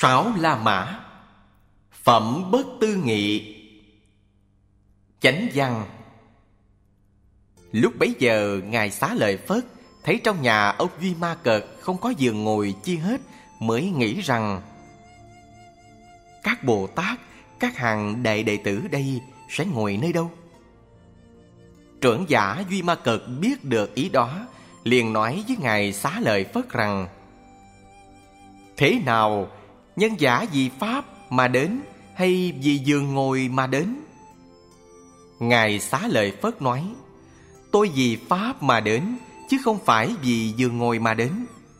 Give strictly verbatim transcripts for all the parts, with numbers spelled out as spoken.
Sáo La Mã. Phẩm Bất Tư Nghị. Chánh văn. Lúc bấy giờ Ngài Xá Lợi Phất thấy trong nhà ông Duy Ma Cật không có giường ngồi chi hết, mới nghĩ rằng các Bồ Tát, các hàng đại đệ tử đây sẽ ngồi nơi đâu? Trưởng giả Duy Ma Cật biết được ý đó, liền nói với Ngài Xá Lợi Phất rằng: thế nào, nhân giả vì Pháp mà đến, hay vì giường ngồi mà đến? Ngài Xá Lợi Phất nói: tôi vì Pháp mà đến, chứ không phải vì giường ngồi mà đến.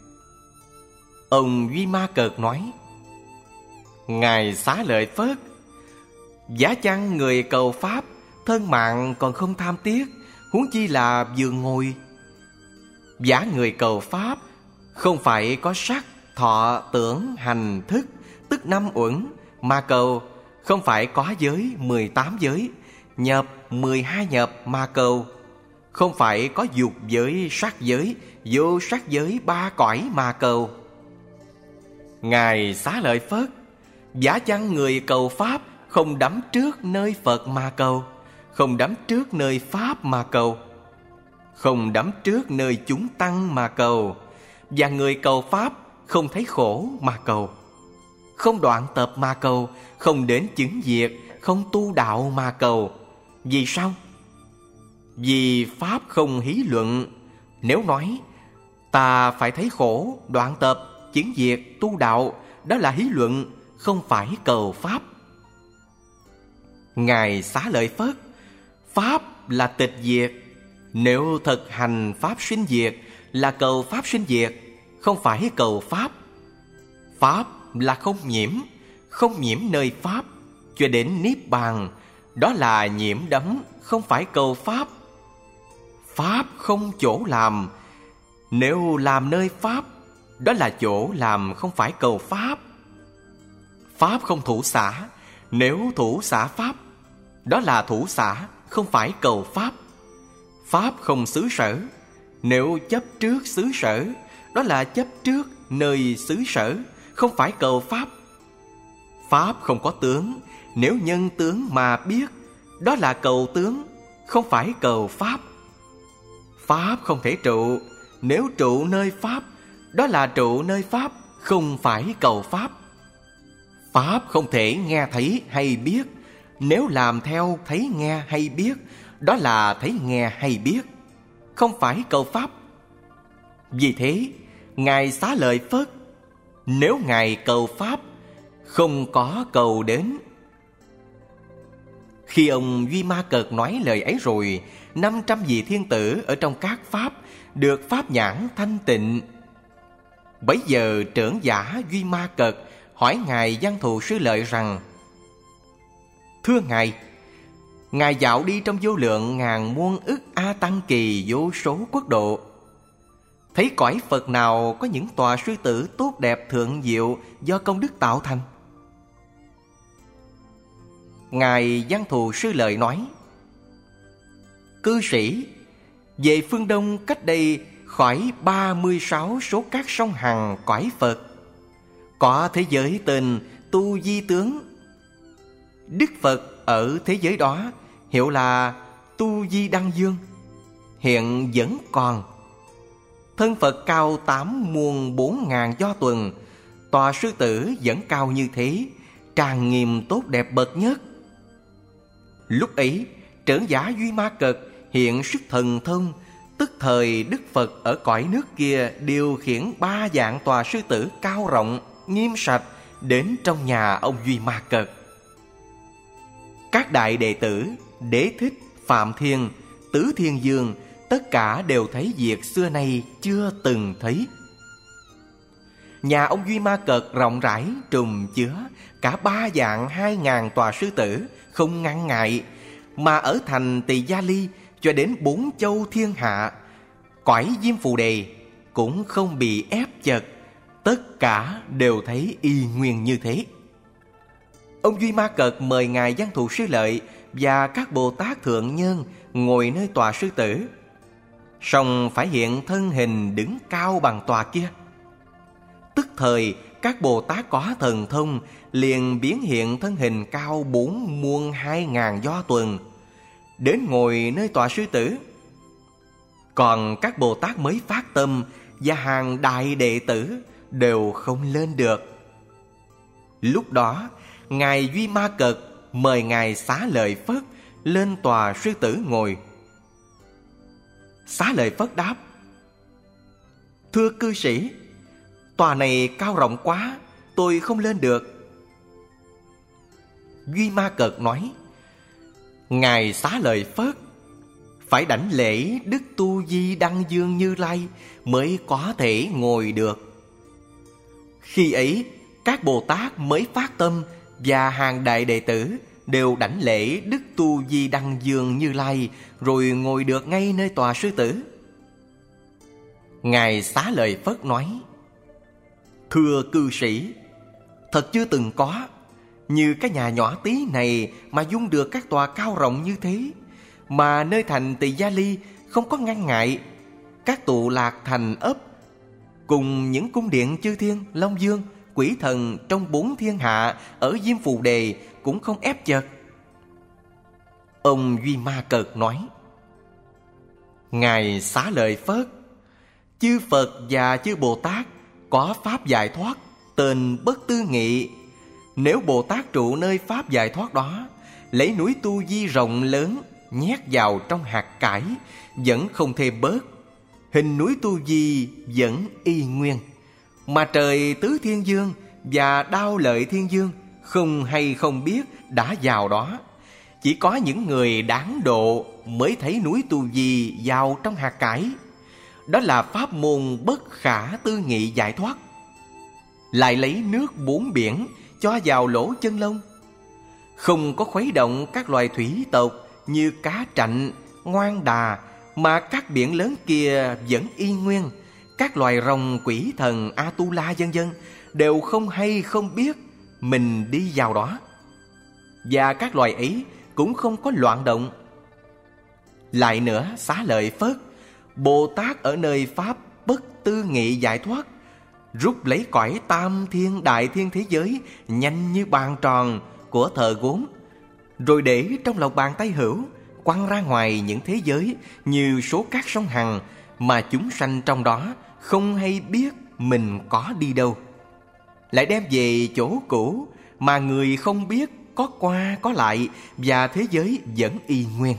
Ông Duy Ma Cật nói: Ngài Xá Lợi Phất, giả chăng người cầu Pháp, thân mạng còn không tham tiếc, huống chi là giường ngồi. Giả người cầu Pháp không phải có sắc, thọ, tưởng, hành, thức, tức năm uẩn mà cầu, không phải có giới mười tám giới, nhập mười hai nhập mà cầu, không phải có dục giới, sắc giới, vô sắc giới ba cõi mà cầu. Ngài Xá Lợi Phất, giả chăng người cầu Pháp không đắm trước nơi Phật mà cầu, không đắm trước nơi Pháp mà cầu, không đắm trước nơi chúng tăng mà cầu, và người cầu Pháp không thấy khổ mà cầu, không đoạn tập mà cầu, không đến chứng diệt, không tu đạo mà cầu. Vì sao? Vì Pháp không hí luận. Nếu nói ta phải thấy khổ, đoạn tập, chứng diệt, tu đạo, đó là hí luận, không phải cầu Pháp. Ngài Xá Lợi Phất, Pháp là tịch diệt. Nếu thực hành Pháp sinh diệt là cầu Pháp sinh diệt, không phải cầu Pháp. Pháp là không nhiễm, không nhiễm nơi Pháp, cho đến Niết Bàn, đó là nhiễm đắm, không phải cầu Pháp. Pháp không chỗ làm, nếu làm nơi Pháp, đó là chỗ làm, không phải cầu Pháp. Pháp không thủ xả, nếu thủ xả Pháp, đó là thủ xả, không phải cầu Pháp. Pháp không xứ sở, nếu chấp trước xứ sở, đó là chấp trước nơi xứ sở, không phải cầu Pháp. Pháp không có tướng, nếu nhân tướng mà biết, đó là cầu tướng, không phải cầu Pháp. Pháp không thể trụ, nếu trụ nơi Pháp, đó là trụ nơi Pháp, không phải cầu Pháp. Pháp không thể nghe thấy hay biết, nếu làm theo thấy nghe hay biết, đó là thấy nghe hay biết, không phải cầu Pháp. Vì thế, Ngài Xá Lợi Phất, nếu Ngài cầu Pháp, không có cầu đến. Khi ông Duy Ma Cật nói lời ấy rồi, năm trăm vị thiên tử ở trong các Pháp được Pháp nhãn thanh tịnh. Bấy giờ trưởng giả Duy Ma Cật hỏi Ngài Văn Thù Sư Lợi rằng: thưa Ngài, Ngài dạo đi trong vô lượng ngàn muôn ức A Tăng Kỳ vô số quốc độ, thấy cõi Phật nào có những tòa sư tử tốt đẹp thượng diệu do công đức tạo thành? Ngài Văn Thù Sư Lợi nói: cư sĩ, về phương Đông cách đây khỏi ba mươi sáu số các sông Hằng cõi Phật, có thế giới tên Tu Di Tướng. Đức Phật ở thế giới đó hiệu là Tu Di Đăng Dương, hiện vẫn còn. Thân Phật cao tám muôn bốn ngàn do tuần, tòa sư tử vẫn cao như thế, trang nghiêm tốt đẹp bậc nhất. Lúc ấy, trưởng giả Duy Ma Cật hiện sức thần thông, tức thời Đức Phật ở cõi nước kia điều khiển ba vạn tòa sư tử cao rộng, nghiêm sạch đến trong nhà ông Duy Ma Cật. Các đại đệ tử Đế Thích, Phạm Thiên, Tứ Thiên Dương tất cả đều thấy việc xưa nay chưa từng thấy. Nhà ông Duy Ma Cật rộng rãi trùm chứa cả ba vạn hai ngàn tòa sư tử, không ngăn ngại, mà ở thành Tỳ Gia Ly cho đến bốn châu thiên hạ, cõi Diêm Phù Đề cũng không bị ép chật, tất cả đều thấy y nguyên như thế. Ông Duy Ma Cật mời Ngài Văn Thù Sư Lợi và các Bồ Tát thượng nhân ngồi nơi tòa sư tử, song phải hiện thân hình đứng cao bằng tòa kia. Tức thời các Bồ Tát có thần thông liền biến hiện thân hình cao bốn muôn hai ngàn do tuần, đến ngồi nơi tọa sư tử. Còn các Bồ Tát mới phát tâm và hàng đại đệ tử đều không lên được. Lúc đó, Ngài Duy Ma Cật mời Ngài Xá Lợi Phất lên tòa sư tử ngồi. Xá Lợi Phất đáp: Thưa cư sĩ, tòa này cao rộng quá, tôi không lên được. Duy Ma Cật nói: Ngài Xá Lợi Phất phải đảnh lễ Đức Tu Di Đăng Dương Như Lai mới có thể ngồi được. Khi ấy, các Bồ Tát mới phát tâm và hàng đại đệ tử đều đảnh lễ Đức Tu Di Đăng Dương Như Lai, rồi ngồi được ngay nơi tòa sư tử. Ngài Xá Lợi Phất nói: Thưa cư sĩ, thật chưa từng có như cái nhà nhỏ tí này mà dung được các tòa cao rộng như thế, mà nơi thành Tỳ Gia Ly không có ngăn ngại. Các tụ lạc thành ấp cùng những cung điện chư thiên, Long Dương, quỷ thần trong bốn thiên hạ ở Diêm Phù Đề cũng không ép chật. Ông Duy Ma Cật nói: Ngài Xá Lợi Phất, chư Phật và chư Bồ Tát có pháp giải thoát tên bất tư nghị. Nếu Bồ Tát trụ nơi pháp giải thoát đó, lấy núi Tu Di rộng lớn nhét vào trong hạt cải, vẫn không thể bớt, hình núi Tu Di vẫn y nguyên. Mà trời Tứ Thiên Dương và Đao Lợi Thiên Dương không hay không biết đã vào đó. Chỉ có những người đáng độ mới thấy núi Tu Di vào trong hạt cải. Đó là pháp môn bất khả tư nghị giải thoát. Lại lấy nước bốn biển cho vào lỗ chân lông, không có khuấy động các loài thủy tộc như cá trạnh, ngoan đà, mà các biển lớn kia vẫn y nguyên. Các loài rồng, quỷ thần, Atula vân vân đều không hay không biết mình đi vào đó, và các loài ấy cũng không có loạn động. Lại nữa, Xá Lợi Phất, Bồ Tát ở nơi pháp bất tư nghị giải thoát, rút lấy cõi tam thiên đại thiên thế giới nhanh như bàn tròn của thợ gốm, rồi để trong lòng bàn tay hữu, quăng ra ngoài những thế giới như số cát sông Hằng, mà chúng sanh trong đó không hay biết mình có đi đâu. Lại đem về chỗ cũ mà người không biết có qua có lại, và thế giới vẫn y nguyên.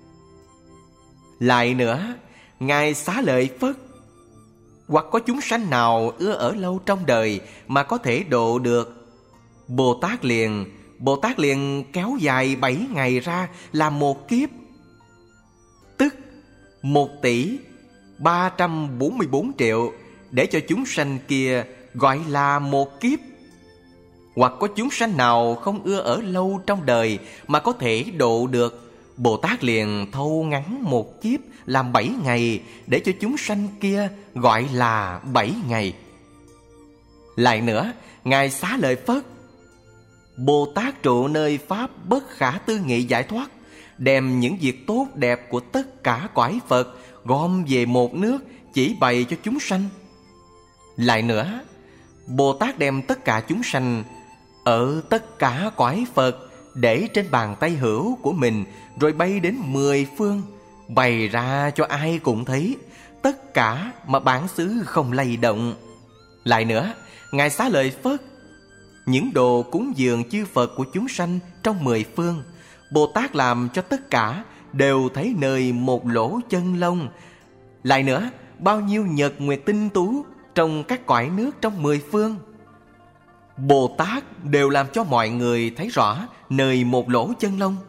Lại nữa, Ngài Xá Lợi Phất, hoặc có chúng sanh nào ưa ở lâu trong đời mà có thể độ được, Bồ Tát liền Bồ Tát liền kéo dài bảy ngày ra làm một kiếp, tức một tỷ ba trăm bốn mươi bốn triệu, để cho chúng sanh kia gọi là một kiếp. Hoặc có chúng sanh nào không ưa ở lâu trong đời mà có thể độ được, Bồ Tát liền thâu ngắn một kiếp làm bảy ngày, để cho chúng sanh kia gọi là bảy ngày. Lại nữa, Ngài Xá Lợi Phất, Bồ Tát trụ nơi pháp bất khả tư nghị giải thoát, đem những việc tốt đẹp của tất cả cõi Phật gom về một nước, chỉ bày cho chúng sanh. Lại nữa, Bồ Tát đem tất cả chúng sanh ở tất cả cõi Phật để trên bàn tay hữu của mình, rồi bay đến mười phương, bày ra cho ai cũng thấy, tất cả mà bản xứ không lay động. Lại nữa, Ngài Xá Lợi Phất, những đồ cúng dường chư Phật của chúng sanh trong mười phương, Bồ Tát làm cho tất cả đều thấy nơi một lỗ chân lông. Lại nữa, bao nhiêu nhật nguyệt tinh tú trong các cõi nước trong mười phương, Bồ Tát đều làm cho mọi người thấy rõ nơi một lỗ chân lông.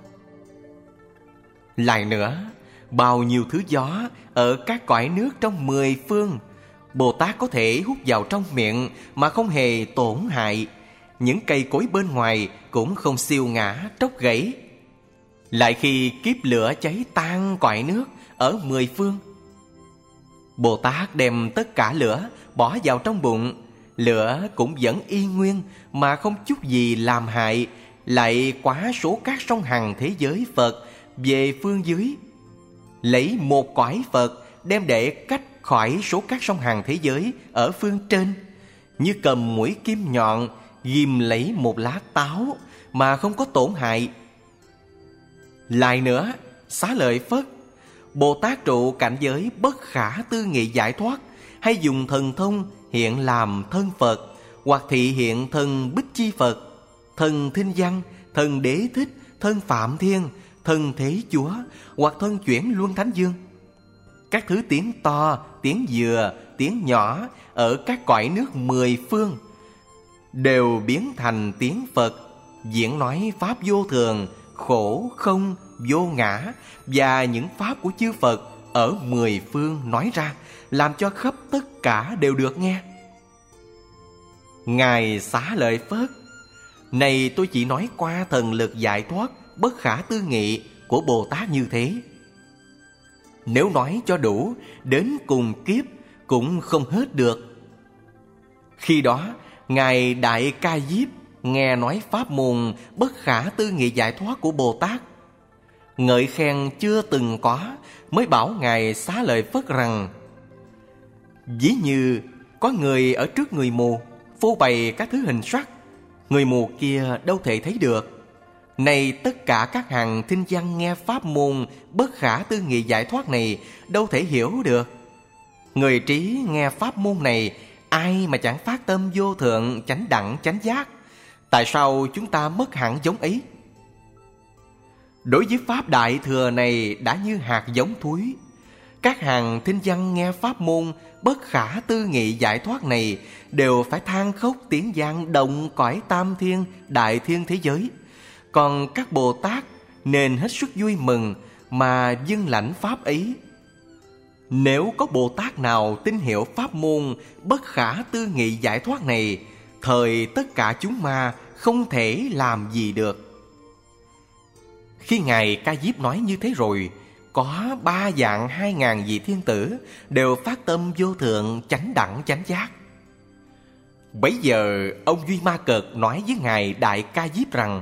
Lại nữa, bao nhiêu thứ gió ở các cõi nước trong mười phương, Bồ Tát có thể hút vào trong miệng mà không hề tổn hại. Những cây cối bên ngoài cũng không siêu ngã tróc gãy. Lại khi kiếp lửa cháy tan cõi nước ở mười phương, Bồ Tát đem tất cả lửa bỏ vào trong bụng, lửa cũng vẫn y nguyên mà không chút gì làm hại. Lại quá số các sông Hằng thế giới Phật về phương dưới, lấy một cõi Phật đem để cách khỏi số các sông Hằng thế giới ở phương trên, như cầm mũi kim nhọn ghim lấy một lá táo mà không có tổn hại. Lại nữa, Xá Lợi Phất, Bồ Tát trụ cảnh giới bất khả tư nghị giải thoát, hay dùng thần thông hiện làm thân Phật, hoặc thị hiện thân Bích Chi Phật, thân Thinh Văn, thân Đế Thích, thân Phạm Thiên, thân Thế Chúa, hoặc thân Chuyển Luân Thánh Dương. Các thứ tiếng to, tiếng vừa, tiếng nhỏ ở các cõi nước mười phương đều biến thành tiếng Phật, diễn nói pháp vô thường, khổ, không, vô ngã và những pháp của chư Phật ở mười phương nói ra, làm cho khắp tất cả đều được nghe. Ngài Xá Lợi Phất, này tôi chỉ nói qua thần lực giải thoát bất khả tư nghị của Bồ Tát như thế. Nếu nói cho đủ, đến cùng kiếp cũng không hết được. Khi đó, Ngài Đại Ca Diếp nghe nói pháp môn bất khả tư nghị giải thoát của Bồ Tát, ngợi khen chưa từng có, mới bảo Ngài Xá Lợi Phất rằng: ví như có người ở trước người mù, phô bày các thứ hình sắc, người mù kia đâu thể thấy được. Này tất cả các hàng thinh văn nghe pháp môn bất khả tư nghị giải thoát này đâu thể hiểu được. Người trí nghe pháp môn này, ai mà chẳng phát tâm vô thượng chánh đẳng chánh giác? Tại sao chúng ta mất hẳn giống ấy? Đối với pháp đại thừa này đã như hạt giống thúi. Các hàng thinh văn nghe pháp môn bất khả tư nghị giải thoát này đều phải than khóc tiếng vang động cõi tam thiên đại thiên thế giới. Còn các Bồ Tát nên hết sức vui mừng mà dâng lãnh pháp ấy. Nếu có Bồ Tát nào tin hiểu pháp môn bất khả tư nghị giải thoát này, thời tất cả chúng ma không thể làm gì được. Khi Ngài Ca Diếp nói như thế rồi, có ba vạn hai ngàn vị thiên tử đều phát tâm vô thượng chánh đẳng chánh giác. Bấy giờ ông Duy Ma Cật nói với Ngài Đại Ca Diếp rằng: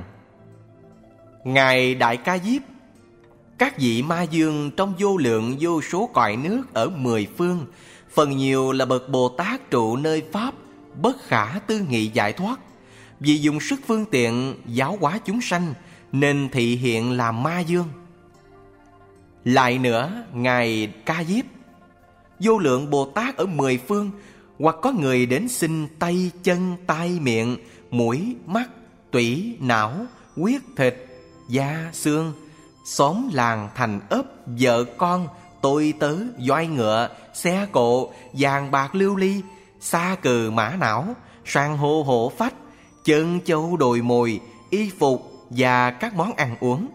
Ngài Đại Ca Diếp, các vị ma dương trong vô lượng vô số cõi nước ở mười phương, phần nhiều là bậc Bồ Tát trụ nơi pháp bất khả tư nghị giải thoát, vì dùng sức phương tiện giáo hóa chúng sanh nên thị hiện làm ma dương. Lại nữa, Ngài Ca Diếp, vô lượng Bồ Tát ở mười phương, hoặc có người đến xin tay, chân, tai, miệng, mũi, mắt, tủy, não, huyết, thịt, da, xương, xóm làng thành ấp, vợ con, tôi tớ, doanh ngựa, xe cộ, vàng bạc lưu ly, sa cừ mã não, san hô hổ phách, chân châu đồi mồi, y phục và các món ăn uống.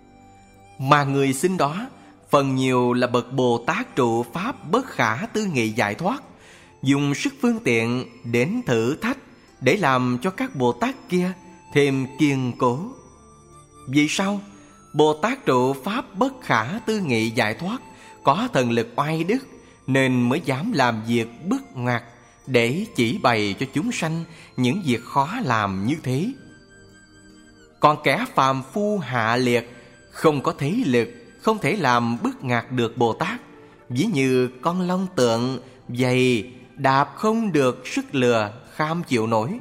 Mà người xin đó phần nhiều là bậc Bồ Tát trụ pháp bất khả tư nghị giải thoát, dùng sức phương tiện đến thử thách để làm cho các Bồ Tát kia thêm kiên cố. Vì sao? Bồ Tát trụ pháp bất khả tư nghị giải thoát có thần lực oai đức, nên mới dám làm việc bức ngoặt để chỉ bày cho chúng sanh những việc khó làm như thế. Còn kẻ phàm phu hạ liệt, không có thế lực, không thể làm bức ngạt được Bồ Tát. Ví như con long tượng dày, đạp không được sức lừa, kham chịu nổi.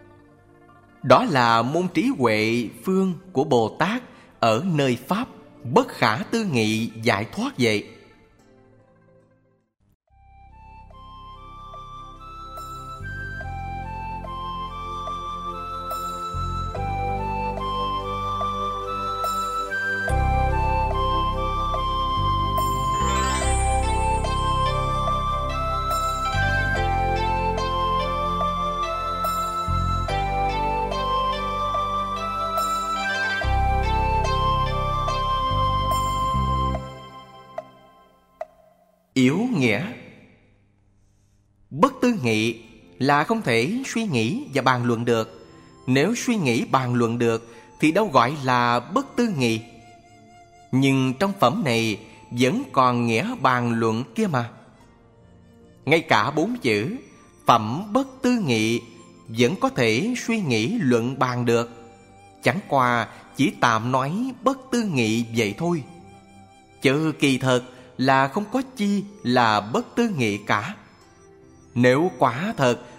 Đó là môn trí huệ phương của Bồ Tát ở nơi pháp bất khả tư nghị giải thoát vậy. Yếu nghĩa. Bất tư nghị là không thể suy nghĩ và bàn luận được. Nếu suy nghĩ bàn luận được thì đâu gọi là bất tư nghị. Nhưng trong phẩm này vẫn còn nghĩa bàn luận kia mà. Ngay cả bốn chữ phẩm bất tư nghị vẫn có thể suy nghĩ luận bàn được. Chẳng qua chỉ tạm nói bất tư nghị vậy thôi, chứ kỳ thật là không có chi là bất tư nghị cả. Nếu quả thật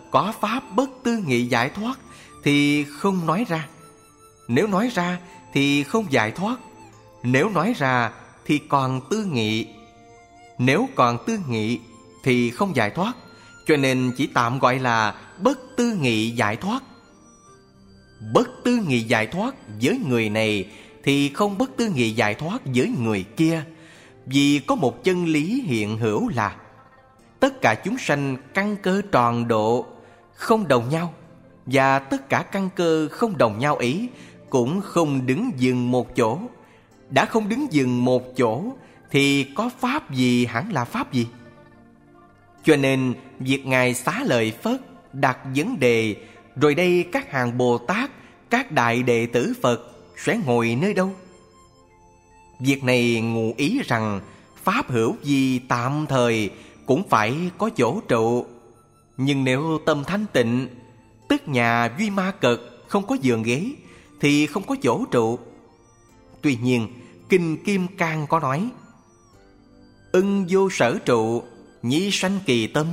có pháp bất tư nghị giải thoát thì không nói ra. Nếu nói ra thì không giải thoát. Nếu nói ra thì còn tư nghị. Nếu còn tư nghị thì không giải thoát. Cho nên chỉ tạm gọi là bất tư nghị giải thoát. Bất tư nghị giải thoát với người này thì không bất tư nghị giải thoát với người kia. Vì có một chân lý hiện hữu là tất cả chúng sanh căn cơ tròn độ không đồng nhau, và tất cả căn cơ không đồng nhau ấy cũng không đứng dừng một chỗ. Đã không đứng dừng một chỗ thì có pháp gì hẳn là pháp gì. Cho nên việc Ngài Xá Lợi Phất đặt vấn đề, rồi đây các hàng Bồ Tát, các đại đệ tử Phật sẽ ngồi nơi đâu? Việc này ngụ ý rằng pháp hữu gì tạm thời cũng phải có chỗ trụ. Nhưng nếu tâm thanh tịnh, tức nhà Duy Ma Cật không có giường ghế, thì không có chỗ trụ. Tuy nhiên Kinh Kim Cang có nói: ưng vô sở trụ, nhi sanh kỳ tâm.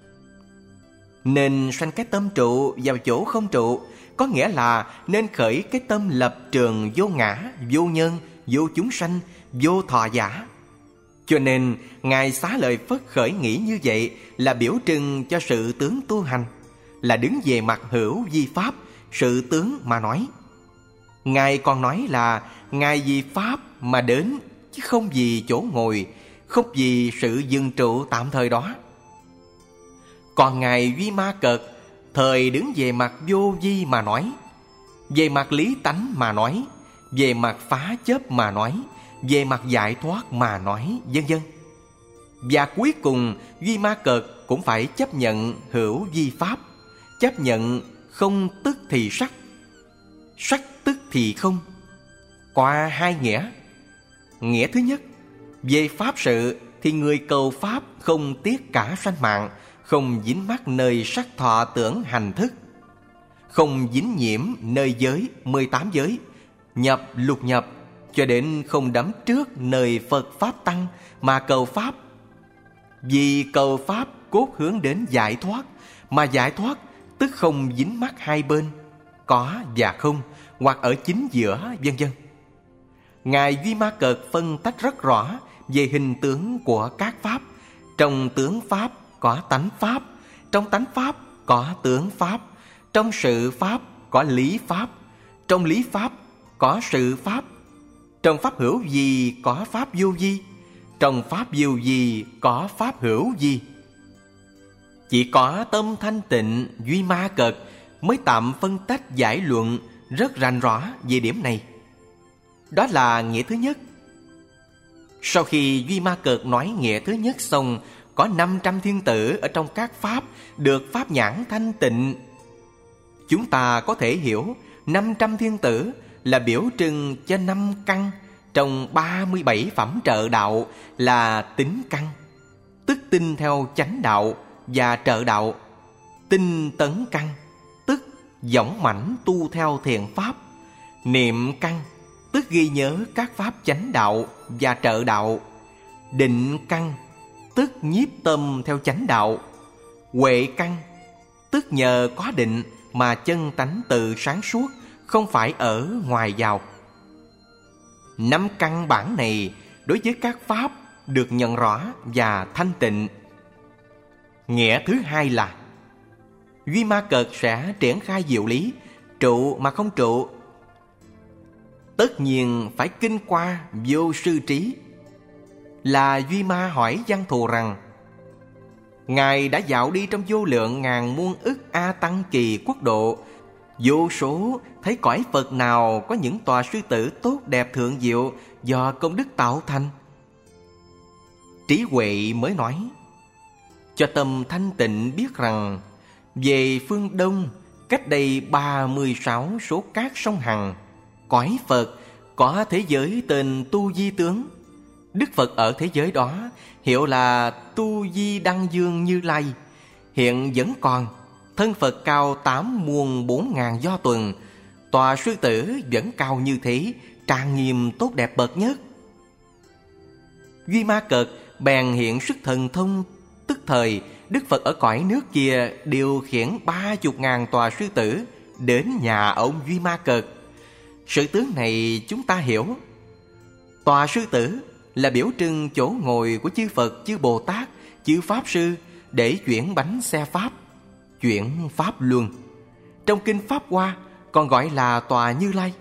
Nên sanh cái tâm trụ vào chỗ không trụ, có nghĩa là nên khởi cái tâm lập trường vô ngã, vô nhân, vô chúng sanh, vô thọ giả. Cho nên Ngài Xá Lợi Phất khởi nghĩ như vậy là biểu trưng cho sự tướng tu hành, là đứng về mặt hữu vi pháp, sự tướng mà nói. Ngài còn nói là Ngài vì pháp mà đến, chứ không vì chỗ ngồi, không vì sự dừng trụ tạm thời đó. Còn Ngài Duy Ma Cật thời đứng về mặt vô vi mà nói, về mặt lý tánh mà nói, về mặt phá chấp mà nói, về mặt giải thoát mà nói, vân vân. Và cuối cùng Duy Ma Cật cũng phải chấp nhận hữu vi pháp, chấp nhận không tức thì sắc, sắc tức thì không, qua hai nghĩa. Nghĩa thứ nhất, về pháp sự thì người cầu pháp không tiếc cả sanh mạng, không dính mắc nơi sắc thọ tưởng hành thức, không dính nhiễm nơi giới mười tám giới, nhập lục nhập, cho đến không đắm trước nơi Phật Pháp Tăng mà cầu Pháp. Vì cầu Pháp cốt hướng đến giải thoát, mà giải thoát tức không dính mắc hai bên, có và không, hoặc ở chính giữa, vân vân. Ngài Duy Ma Cật phân tách rất rõ về hình tướng của các Pháp. Trong tướng Pháp có tánh Pháp, trong tánh Pháp có tướng Pháp, trong sự Pháp có lý Pháp, trong lý Pháp có sự Pháp, trong pháp hữu vi có pháp vô vi, trong pháp vô vi có pháp hữu vi. Chỉ có tâm thanh tịnh Duy Ma Cật mới tạm phân tách giải luận rất rành rõ về điểm này. Đó là nghĩa thứ nhất. Sau khi Duy Ma Cật nói nghĩa thứ nhất xong, có năm trăm thiên tử ở trong các pháp được pháp nhãn thanh tịnh. Chúng ta có thể hiểu năm trăm thiên tử là biểu trưng cho năm căn trong ba mươi bảy phẩm trợ đạo là tín căn, tức tin theo chánh đạo và trợ đạo; tinh tấn căn, tức dõng mãnh tu theo thiện pháp; niệm căn, tức ghi nhớ các pháp chánh đạo và trợ đạo; định căn, tức nhiếp tâm theo chánh đạo; huệ căn, tức nhờ có định mà chân tánh tự sáng suốt, không phải ở ngoài vào. Năm căn bản này đối với các pháp được nhận rõ và thanh tịnh. Nghĩa thứ hai là Duy Ma Cật sẽ triển khai diệu lý trụ mà không trụ. Tất nhiên phải kinh qua vô sư trí. Là Duy Ma hỏi Văn Thù rằng: Ngài đã dạo đi trong vô lượng ngàn muôn ức A Tăng kỳ quốc độ, vô số thấy cõi Phật nào có những tòa sư tử tốt đẹp thượng diệu do công đức tạo thành? Trí huệ mới nói: Cho tâm thanh tịnh biết rằng, về phương Đông, cách đây ba mươi sáu số các sông Hằng, cõi Phật có thế giới tên Tu Di Tướng. Đức Phật ở thế giới đó hiệu là Tu Di Đăng Dương Như Lai, hiện vẫn còn. Thân Phật cao tám muôn bốn ngàn do tuần, tòa sư tử vẫn cao như thế, trang nghiêm tốt đẹp bậc nhất. Duy Ma Cật bèn hiện sức thần thông, tức thời Đức Phật ở cõi nước kia điều khiển ba chục ngàn tòa sư tử đến nhà ông Duy Ma Cật. Sự tướng này chúng ta hiểu. Tòa sư tử là biểu trưng chỗ ngồi của chư Phật, chư Bồ Tát, chư Pháp Sư để chuyển bánh xe Pháp, chuyển Pháp Luân. Trong kinh Pháp Hoa còn gọi là tòa Như Lai.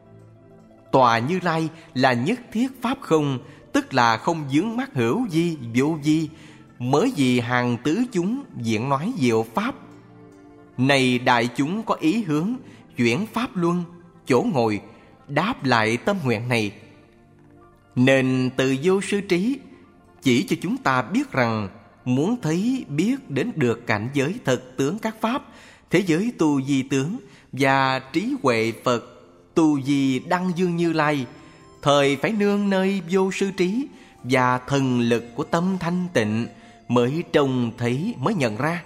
Tòa Như Lai là nhất thiết Pháp không, tức là không vướng mắc hữu vi, vô vi, mới vì hàng tứ chúng diễn nói diệu Pháp. Này đại chúng có ý hướng chuyển Pháp Luân, chỗ ngồi, đáp lại tâm nguyện này. Nên từ vô sư trí chỉ cho chúng ta biết rằng muốn thấy biết đến được cảnh giới thực tướng các Pháp, thế giới tu di tướng và trí huệ Phật, tu di Đăng Dương Như Lai, thời phải nương nơi vô sư trí và thần lực của tâm thanh tịnh mới trông thấy, mới nhận ra.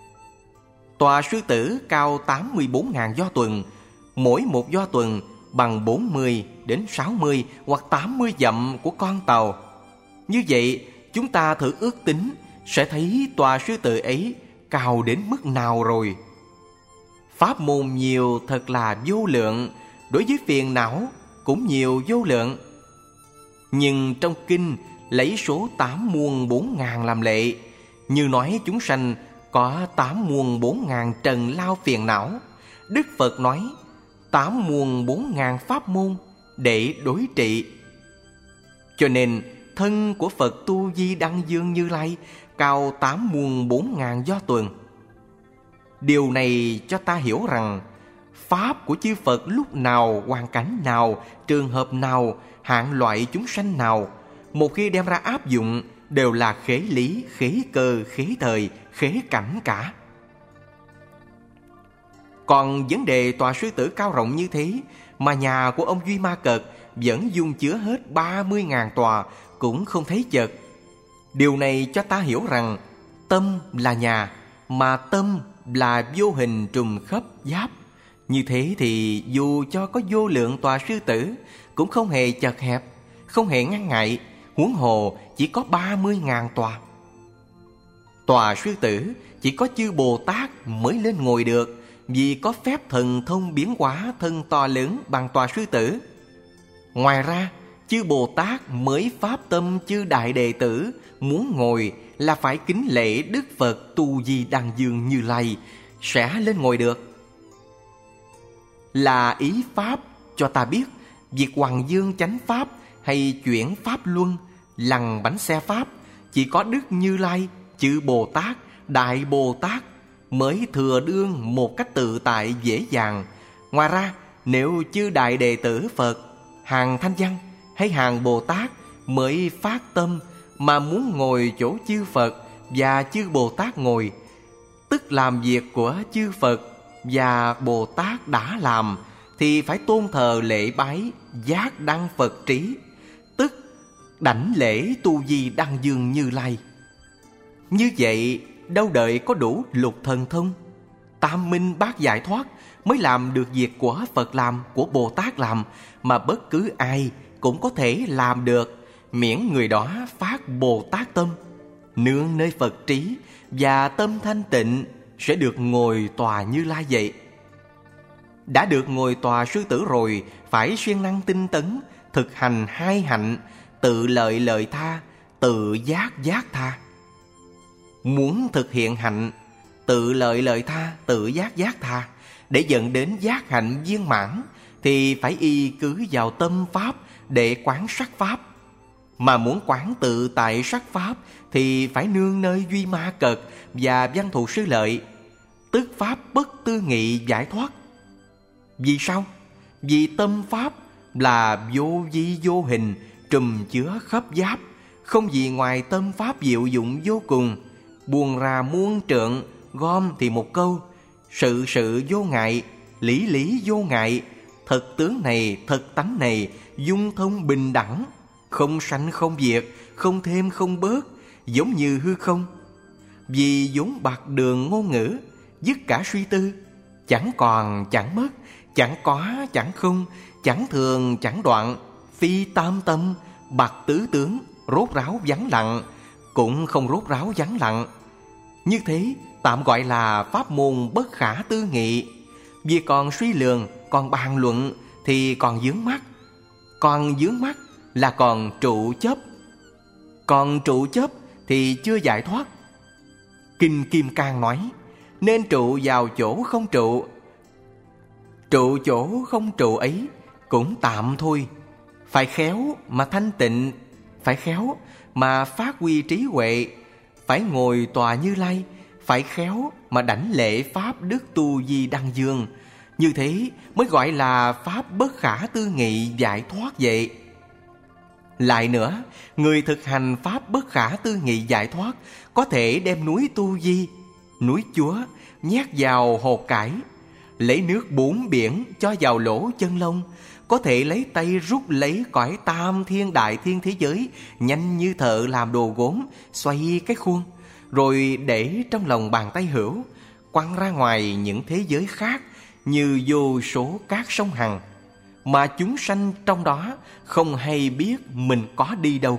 Tòa sư tử cao tám mươi bốn ngàn do tuần, mỗi một do tuần bằng bốn mươi đến sáu mươi hoặc tám mươi dặm của con tàu. Như vậy, chúng ta thử ước tính sẽ thấy tòa sư tử ấy cao đến mức nào rồi. Pháp môn nhiều thật là vô lượng, đối với phiền não cũng nhiều vô lượng. Nhưng trong kinh lấy số tám muôn bốn ngàn làm lệ, như nói chúng sanh có tám muôn bốn ngàn trần lao phiền não. Đức Phật nói tám muôn bốn ngàn pháp môn để đối trị. Cho nên thân của Phật tu di Đăng Dương Như Lai cao tám muôn bốn ngàn do tuần. Điều này cho ta hiểu rằng Pháp của chư Phật lúc nào, hoàn cảnh nào, trường hợp nào, hạng loại chúng sanh nào, một khi đem ra áp dụng đều là khế lý, khế cơ, khế thời, khế cảnh cả. Còn vấn đề tòa sư tử cao rộng như thế mà nhà của ông Duy Ma Cật vẫn dung chứa hết ba mươi ngàn tòa cũng không thấy chật. Điều này cho ta hiểu rằng tâm là nhà, mà tâm là vô hình trùm khắp giáp. Như thế thì dù cho có vô lượng tòa sư tử cũng không hề chật hẹp, không hề ngăn ngại, huống hồ chỉ có ba mươi ngàn tòa. Tòa sư tử chỉ có chư Bồ Tát mới lên ngồi được, vì có phép thần thông biến hóa thân to lớn bằng tòa sư tử. Ngoài ra, chư Bồ Tát mới pháp tâm chư đại đệ tử muốn ngồi là phải kính lễ Đức Phật tu di Đăng Dương Như Lai sẽ lên ngồi được. Là ý Pháp cho ta biết việc hoằng dương chánh Pháp hay chuyển Pháp Luân, lằn bánh xe Pháp chỉ có Đức Như Lai, chư Bồ Tát, Đại Bồ Tát mới thừa đương một cách tự tại dễ dàng. Ngoài ra, nếu chư đại đệ tử Phật, hàng Thanh Văn hay hàng Bồ Tát mới phát tâm mà muốn ngồi chỗ chư Phật và chư Bồ Tát ngồi, tức làm việc của chư Phật và Bồ Tát đã làm, thì phải tôn thờ lễ bái giác đăng Phật trí, tức đảnh lễ tu di Đăng Dương Như Lai. Như vậy đâu đợi có đủ lục thần thông, tam minh bát giải thoát mới làm được việc của Phật làm, của Bồ Tát làm, mà bất cứ ai cũng có thể làm được, miễn người đó phát Bồ Tát tâm, nương nơi Phật trí và tâm thanh tịnh sẽ được ngồi tòa Như Lai vậy. Đã được ngồi tòa sư tử rồi, phải siêng năng tinh tấn, thực hành hai hạnh, tự lợi lợi tha, tự giác giác tha. Muốn thực hiện hạnh tự lợi lợi tha, tự giác giác tha để dẫn đến giác hạnh viên mãn, thì phải y cứ vào tâm Pháp để quán sắc Pháp. Mà muốn quán tự tại sắc Pháp thì phải nương nơi Duy Ma Cật và Văn Thù Sư Lợi, tức Pháp bất tư nghị giải thoát. Vì sao? Vì tâm Pháp là vô vi vô hình, trùm chứa khắp giáp, không gì ngoài tâm Pháp diệu dụng vô cùng. Buông ra muôn trượng, gom thì một câu: sự sự vô ngại, lý lý vô ngại. Thật tướng này, thật tánh này, dung thông bình đẳng, không sanh không diệt, không thêm không bớt, giống như hư không. Vì vốn bạc đường ngôn ngữ, dứt cả suy tư, chẳng còn chẳng mất, chẳng có chẳng không, chẳng thường chẳng đoạn, phi tam tâm, bạc tứ tướng, rốt ráo vắng lặng, cũng không rốt ráo vắng lặng. Như thế tạm gọi là pháp môn bất khả tư nghị. Vì còn suy lường, còn bàn luận thì còn vướng mắc. Còn vướng mắc là còn trụ chấp. Còn trụ chấp thì chưa giải thoát. Kinh Kim Cang nói: nên trụ vào chỗ không trụ. Trụ chỗ không trụ ấy cũng tạm thôi. Phải khéo mà thanh tịnh, phải khéo mà phát huy trí huệ, phải ngồi tòa Như Lai, phải khéo mà đảnh lễ Pháp Đức Tu Di Đăng Dương. Như thế mới gọi là Pháp bất khả tư nghị giải thoát vậy. Lại nữa, người thực hành Pháp bất khả tư nghị giải thoát có thể đem núi Tu Di, núi Chúa nhét vào hồ cải, lấy nước bốn biển cho vào lỗ chân lông, có thể lấy tay rút lấy cõi tam thiên đại thiên thế giới, nhanh như thợ làm đồ gốm, xoay cái khuôn, rồi để trong lòng bàn tay hữu, quăng ra ngoài những thế giới khác như vô số các sông Hằng, mà chúng sanh trong đó không hay biết mình có đi đâu.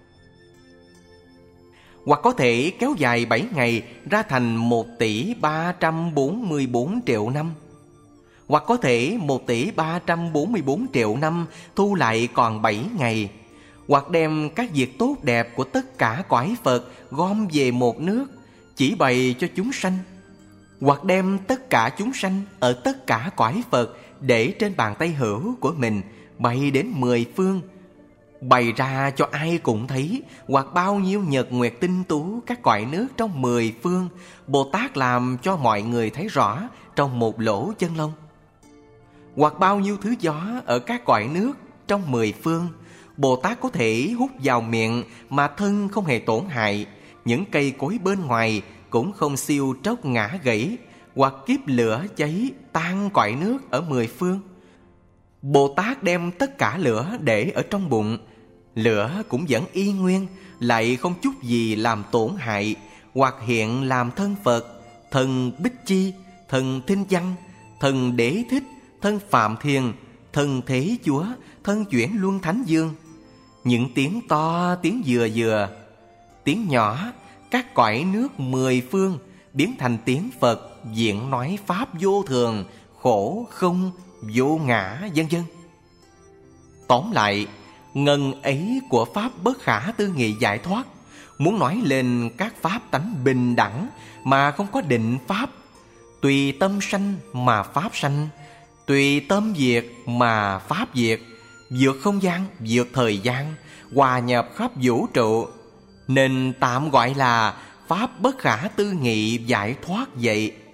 Hoặc có thể kéo dài bảy ngày ra thành một tỷ ba trăm bốn mươi bốn triệu năm. Hoặc có thể một tỷ ba trăm bốn mươi bốn triệu năm thu lại còn bảy ngày. Hoặc đem các việc tốt đẹp của tất cả cõi Phật gom về một nước, chỉ bày cho chúng sanh. Hoặc đem tất cả chúng sanh ở tất cả cõi Phật để trên bàn tay hữu của mình, bày đến mười phương, bày ra cho ai cũng thấy. Hoặc bao nhiêu nhật nguyệt tinh tú các cõi nước trong mười phương, Bồ Tát làm cho mọi người thấy rõ trong một lỗ chân lông. Hoặc bao nhiêu thứ gió ở các cõi nước trong mười phương, Bồ Tát có thể hút vào miệng mà thân không hề tổn hại. Những cây cối bên ngoài cũng không siêu tróc ngã gãy. Hoặc kiếp lửa cháy tan cõi nước ở mười phương, Bồ Tát đem tất cả lửa để ở trong bụng, lửa cũng vẫn y nguyên, lại không chút gì làm tổn hại. Hoặc hiện làm thân Phật, thần Bích Chi, thần Thinh Văn, thần Đế Thích, thân Phạm Thiên, thân Thế Chúa, thân Chuyển Luân Thánh Dương. Những tiếng to, tiếng vừa vừa, tiếng nhỏ, các cõi nước mười phương biến thành tiếng Phật diễn nói pháp vô thường, khổ không, vô ngã, vân vân. Tóm lại, ngần ấy của Pháp bất khả tư nghị giải thoát muốn nói lên các pháp tánh bình đẳng mà không có định pháp, tùy tâm sanh mà pháp sanh, tùy tâm diệt mà pháp diệt, vượt không gian, vượt thời gian, hòa nhập khắp vũ trụ, nên tạm gọi là Pháp bất khả tư nghị giải thoát vậy.